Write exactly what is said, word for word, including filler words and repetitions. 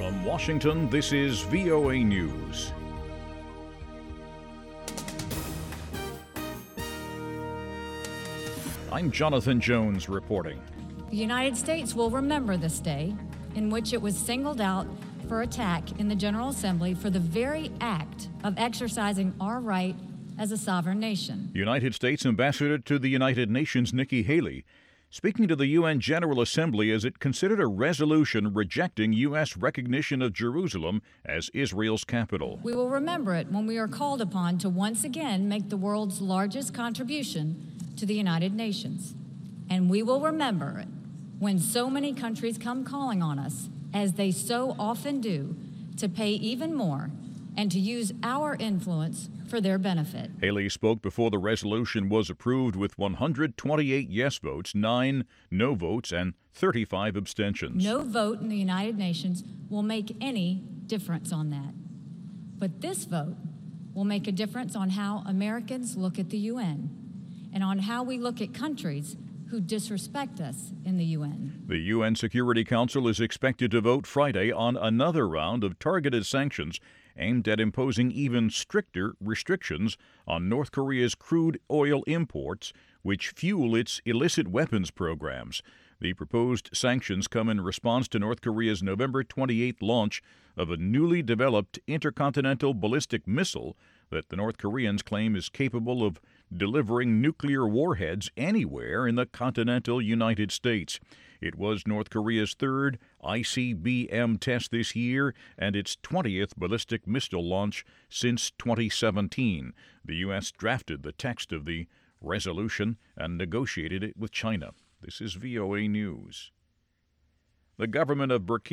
From Washington, this is V O A News. I'm Jonathan Jones reporting. The United States will remember this day in which it was singled out for attack in the General Assembly for the very act of exercising our right as a sovereign nation. United States Ambassador to the United Nations Nikki Haley speaking to the U N General Assembly as it considered a resolution rejecting U S recognition of Jerusalem as Israel's capital. We will remember it when we are called upon to once again make the world's largest contribution to the United Nations. And we will remember it when so many countries come calling on us, as they so often do, to pay even more and to use our influence for their benefit. Haley spoke before the resolution was approved with one hundred twenty-eight yes votes, nine no votes, and thirty-five abstentions. No vote in the United Nations will make any difference on that. But this vote will make a difference on how Americans look at the U N and on how we look at countries who disrespect us in the U N. The U N Security Council is expected to vote Friday on another round of targeted sanctions aimed at imposing even stricter restrictions on North Korea's crude oil imports, which fuel its illicit weapons programs. The proposed sanctions come in response to North Korea's November twenty-eighth launch of a newly developed intercontinental ballistic missile that the North Koreans claim is capable of delivering nuclear warheads anywhere in the continental United States. It was North Korea's third I C B M test this year and its twentieth ballistic missile launch since twenty seventeen. The U S drafted the text of the resolution and negotiated it with China. This is V O A News. The government of Burkina